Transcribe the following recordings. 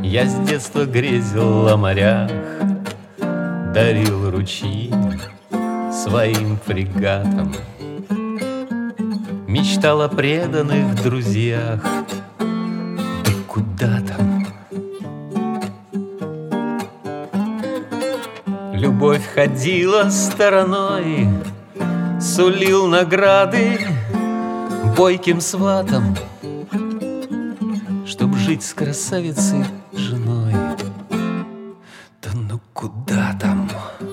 Я с детства грезил о морях, дарил ручьи своим фрегатам, мечтал о преданных друзьях. Да куда там? Любовь ходила стороной, сулил награды бойким сватам, чтоб жить с красавицей женой. Да ну куда там?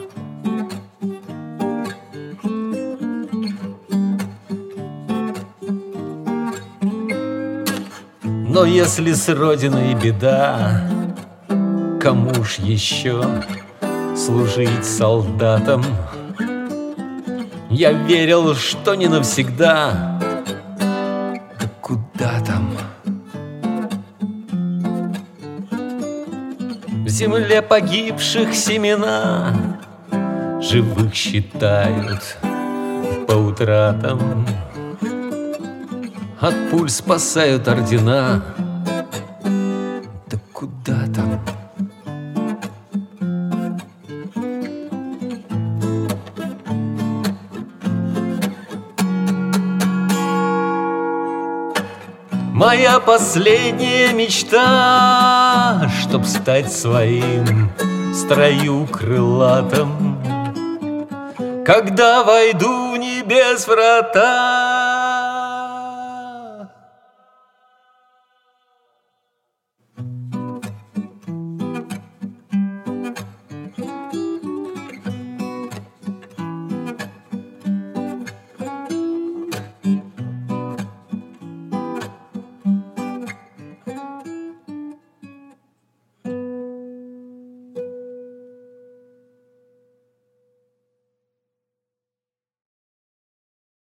Но если с родиной беда, кому ж еще служить солдатам? Я верил, что не навсегда. Да куда там? В земле погибших семена живых считают по утратам, от пуль спасают ордена. Да куда там? Моя последняя мечта, чтоб стать своим в строю крылатым, когда войду в небес врата.